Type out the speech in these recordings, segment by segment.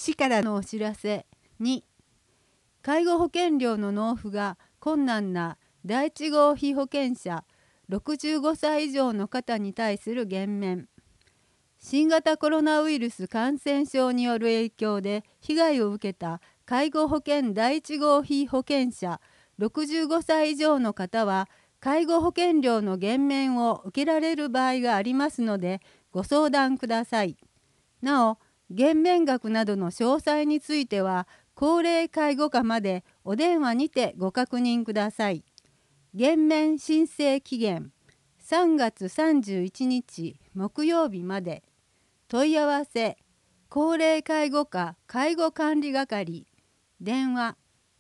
市からのお知らせ。2、介護保険料の納付が困難な第1号被保険者65歳以上の方に対する減免。新型コロナウイルス感染症による影響で被害を受けた介護保険第1号被保険者65歳以上の方は、介護保険料の減免を受けられる場合がありますので、ご相談ください。なお、減免額などの詳細については、高齢介護課までお電話にてご確認ください。減免申請期限3月31日木曜日まで。問い合わせ、高齢介護課介護管理係、電話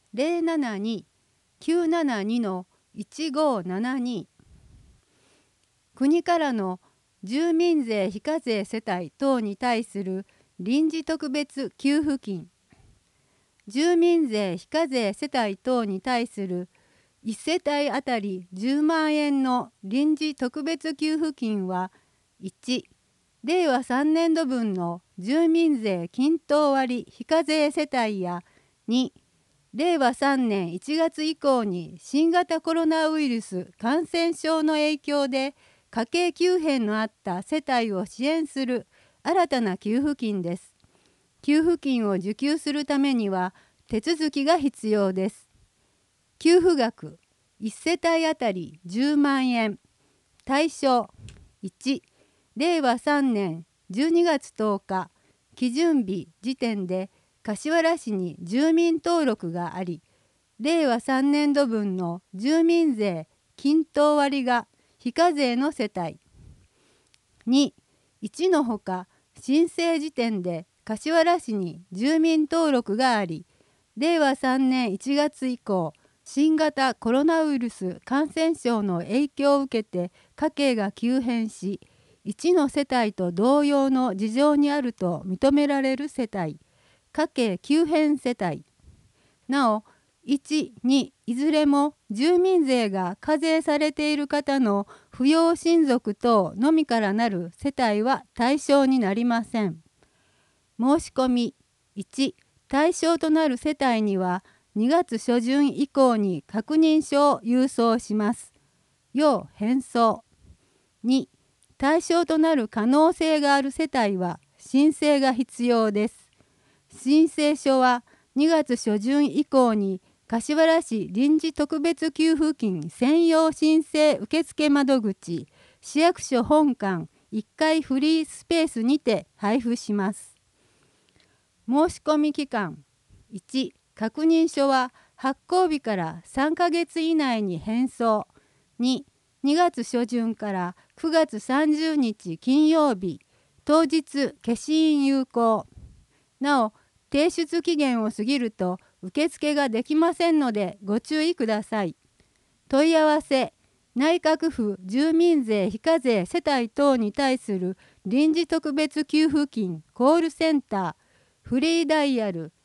072-972-1572。国からの住民税非課税世帯等に対する臨時特別給付金。住民税非課税世帯等に対する1世帯あたり10万円の臨時特別給付金は、1、令和3年度分の住民税均等割非課税世帯や、2、令和3年1月以降に新型コロナウイルス感染症の影響で家計急変のあった世帯を支援する新たな給付金です。給付金を受給するためには手続きが必要です。給付額1世帯あたり10万円。対象1、令和3年12月10日基準日時点で柏原市に住民登録があり、令和3年度分の住民税均等割が非課税の世帯。2、1のほか申請時点で柏原市に住民登録があり、令和3年1月以降、新型コロナウイルス感染症の影響を受けて家計が急変し、1の世帯と同様の事情にあると認められる世帯、家計急変世帯。なお、1、2いずれも住民税が課税されている方の扶養親族等のみからなる世帯は対象になりません。申し込み1、対象となる世帯には2月初旬以降に確認書を郵送します。要返送。2、対象となる可能性がある世帯は申請が必要です。申請書は2月初旬以降に柏原市臨時特別給付金専用申請受付窓口市役所本館1階フリースペースにて配布します。申し込み期間1、確認書は発行日から3ヶ月以内に返送。2、2月初旬から9月30日金曜日当日消印有効。なお、提出期限を過ぎると受付ができませんのでご注意ください。問い合わせ、内閣府住民税非課税世帯等に対する臨時特別給付金コールセンターフリーダイヤル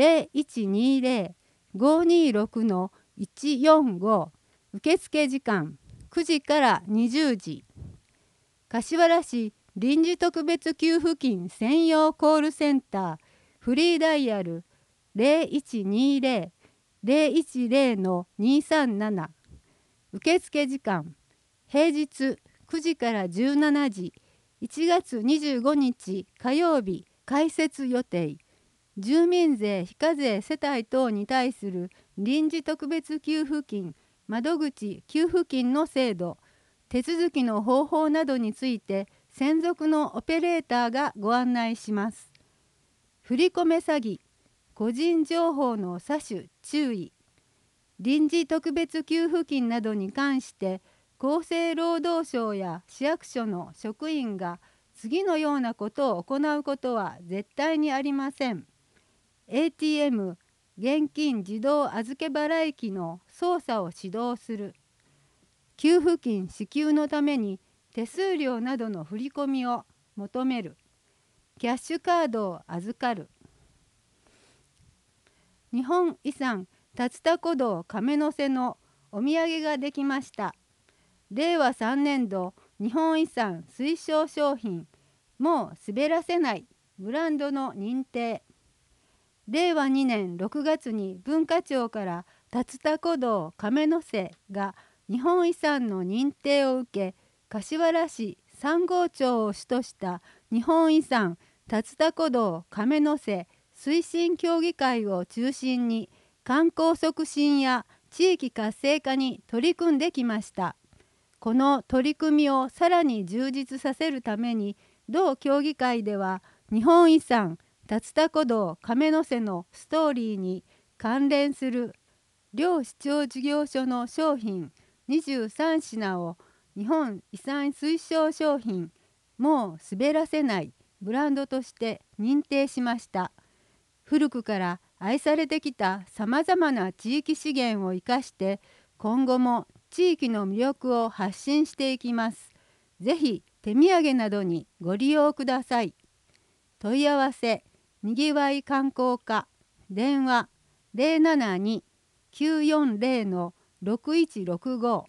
0120-526-145。受付時間9時から20時。柏原市臨時特別給付金専用コールセンターフリーダイヤル0120-010-237。受付時間平日9時から17時。1月25日火曜日開設予定。住民税非課税世帯等に対する臨時特別給付金窓口給付金の制度、手続きの方法などについて専属のオペレーターがご案内します。振込詐欺、個人情報の詐取注意。臨時特別給付金などに関して厚生労働省や市役所の職員が次のようなことを行うことは絶対にありません。ATM 現金自動預け払い機の操作を指導する。給付金支給のために手数料などの振り込みを求める。キャッシュカードを預かる。日本遺産竜田古道亀の瀬のお土産ができました。令和3年度日本遺産推奨商品もう滑らせないブランドの認定。 令和2年6月に文化庁から竜田古道亀の瀬が日本遺産の認定を受け、柏原市三郷町を主とした日本遺産竜田古道亀の瀬推進協議会を中心に観光促進や地域活性化に取り組んできました。この取り組みをさらに充実させるために、同協議会では日本遺産竜田古道亀の瀬のストーリーに関連する両市長事業所の商品23品を日本遺産推奨商品もう滑らせないブランドとして認定しました。古くから愛されてきたさまざまな地域資源を生かして今後も地域の魅力を発信していきます。ぜひ手土産などにご利用ください。問い合わせにぎわい観光課電話072-940-6165。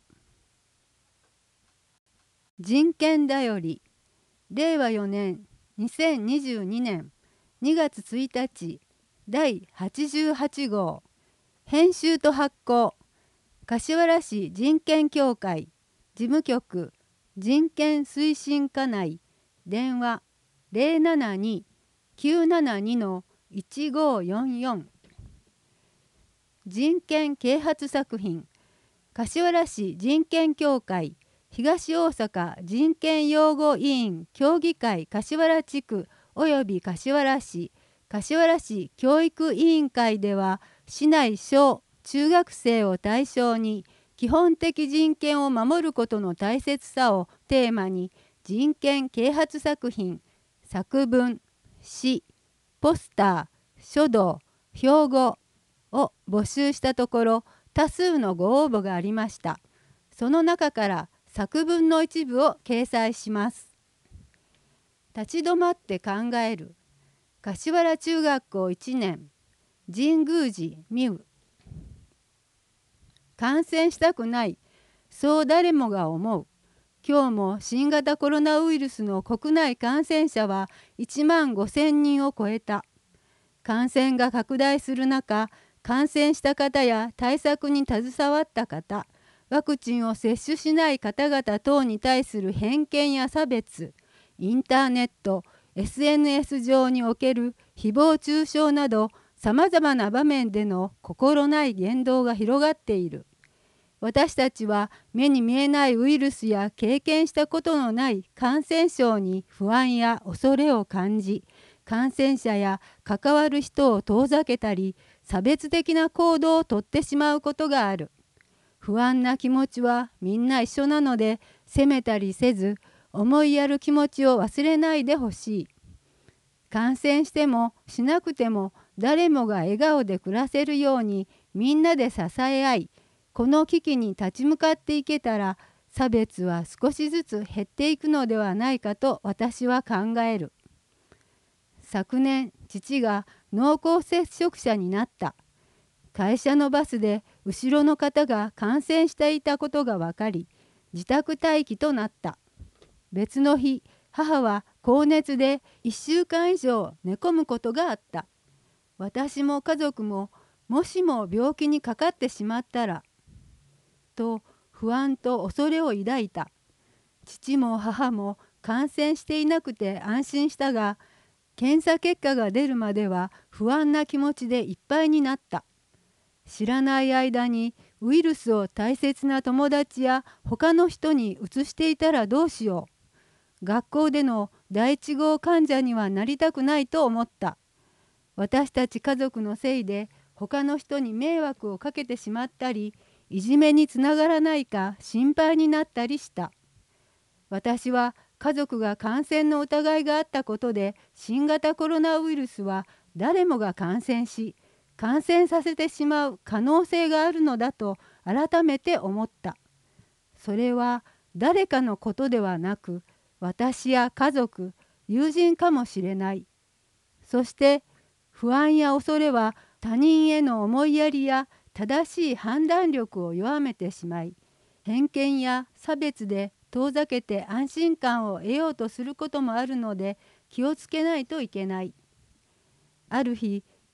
人権だより令和4年2022年2月1日第88号編集と発行柏原市人権協会事務局人権推進課内電話072-972-1544。人権啓発作品柏原市人権協会東大阪人権擁護委員協議会柏原地区及び柏原市教育委員会では市内小中学生を対象に基本的人権を守ることの大切さをテーマに人権啓発作品作文詩ポスター書道標語を募集したところ多数のご応募がありました。その中から作文の一部を掲載します。立ち止まって考える柏原中学校1年神宮寺美宇。感染したくない、そう誰もが思う。今日も新型コロナウイルスの国内感染者は1万5,000人を超えた。感染が拡大する中、感染した方や対策に携わった方、ワクチンを接種しない方々等に対する偏見や差別、インターネット、SNS 上における誹謗中傷などさまざまな場面での心ない言動が広がっている。私たちは目に見えないウイルスや経験したことのない感染症に不安や恐れを感じ、感染者や関わる人を遠ざけたり差別的な行動をとってしまうことがある。不安な気持ちはみんな一緒なので、責めたりせず思いやる気持ちを忘れないでほしい。感染してもしなくても誰もが笑顔で暮らせるようにみんなで支え合い、この危機に立ち向かっていけたら差別は少しずつ減っていくのではないかと私は考える。昨年父が濃厚接触者になった。会社のバスで後ろの方が感染していたことが分かり自宅待機となった。別の日、母は高熱で1週間以上寝込むことがあった。私も家族ももしも病気にかかってしまったらと不安と恐れを抱いた。父も母も感染していなくて安心したが、検査結果が出るまでは不安な気持ちでいっぱいになった。知らない間にウイルスを大切な友達や他の人にうつしていたらどうしよう。学校での第一号患者にはなりたくないと思った。私たち家族のせいで他の人に迷惑をかけてしまったり、いじめにつながらないか心配になったりした。私は家族が感染の疑いがあったことで新型コロナウイルスは誰もが感染し感染させてしまう可能性があるのだと改めて思った。それは誰かのことではなく私や家族、友人かもしれない。そして不安や恐れは他人への思いやりや正しい判断力を弱めてしまい、偏見や差別で遠ざけて安心感を得ようとすることもあるので気をつけないといけない。ある日、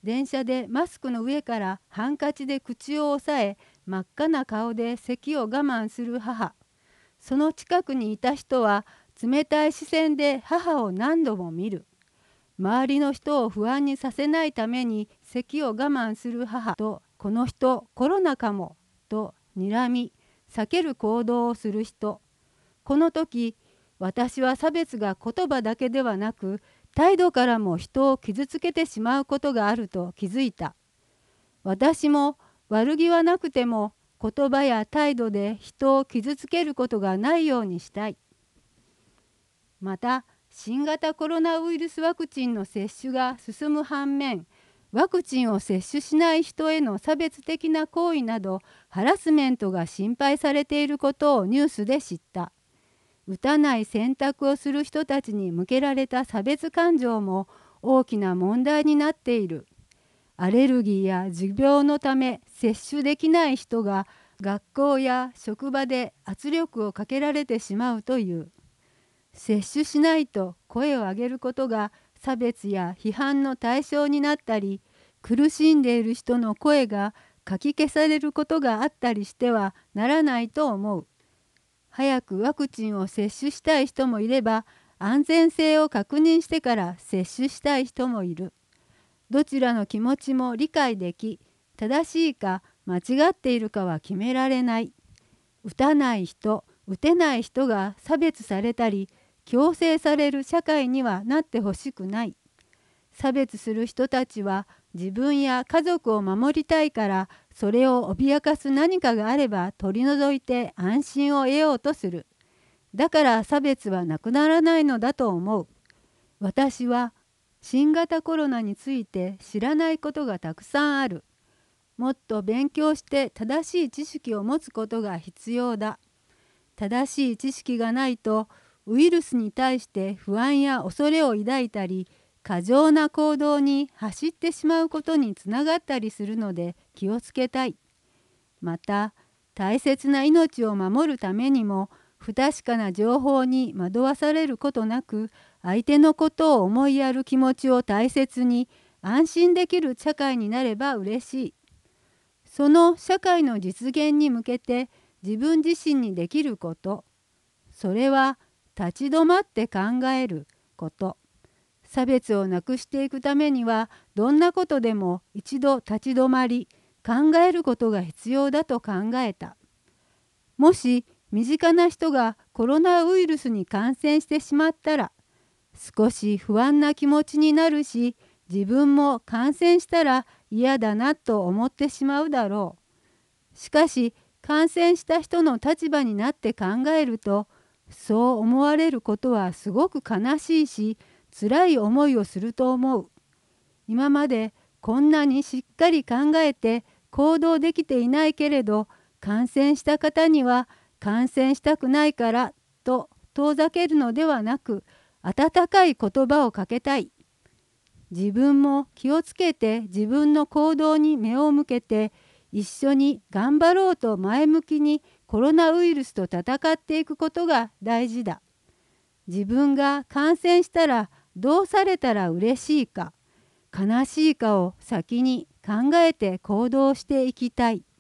電車でマスクの上からハンカチで口を押さえ、真っ赤な顔で咳を我慢する母。その近くにいた人は冷たい視線で母を何度も見る。周りの人を不安にさせないために咳を我慢する母と、この人コロナかもと睨み避ける行動をする人。この時、私は差別が言葉だけではなく態度からも人を傷つけてしまうことがあると気づいた。私も悪気はなくても言葉や態度で人を傷つけることがないようにしたい。また、新型コロナウイルスワクチンの接種が進む反面、ワクチンを接種しない人への差別的な行為などハラスメントが心配されていることをニュースで知った。打たない選択をする人たちに向けられた差別感情も大きな問題になっている。アレルギーや持病のため接種できない人が学校や職場で圧力をかけられてしまうという。接種しないと声を上げることが差別や批判の対象になったり、苦しんでいる人の声がかき消されることがあったりしてはならないと思う。早くワクチンを接種したい人もいれば、安全性を確認してから接種したい人もいる。どちらの気持ちも理解でき、正しいか間違っているかは決められない。打たない人、打てない人が差別されたり、強制される社会にはなってほしくない。差別する人たちは自分や家族を守りたいから、それを脅かす何かがあれば取り除いて安心を得ようとする。だから差別はなくならないのだと思う。私は新型コロナについて知らないことがたくさんある。もっと勉強して正しい知識を持つことが必要だ。正しい知識がないとウイルスに対して不安や恐れを抱いたり、過剰な行動に走ってしまうことにつながったりするので気をつけたい。また、大切な命を守るためにも、不確かな情報に惑わされることなく、相手のことを思いやる気持ちを大切に、安心できる社会になれば嬉しい。その社会の実現に向けて自分自身にできること、それは立ち止まって考えること。差別をなくしていくためには、どんなことでも一度立ち止まり、考えることが必要だと考えた。もし身近な人がコロナウイルスに感染してしまったら、少し不安な気持ちになるし、自分も感染したら嫌だなと思ってしまうだろう。しかし、感染した人の立場になって考えると、そう思われることはすごく悲しいし、辛い思いをすると思う。今までこんなにしっかり考えて行動できていないけれど、感染した方には感染したくないからと遠ざけるのではなく、温かい言葉をかけたい。自分も気をつけて自分の行動に目を向けて、一緒に頑張ろうと前向きにコロナウイルスと戦っていくことが大事だ。自分が感染したらどうされたら嬉しいか、悲しいかを先に考えて行動していきたい。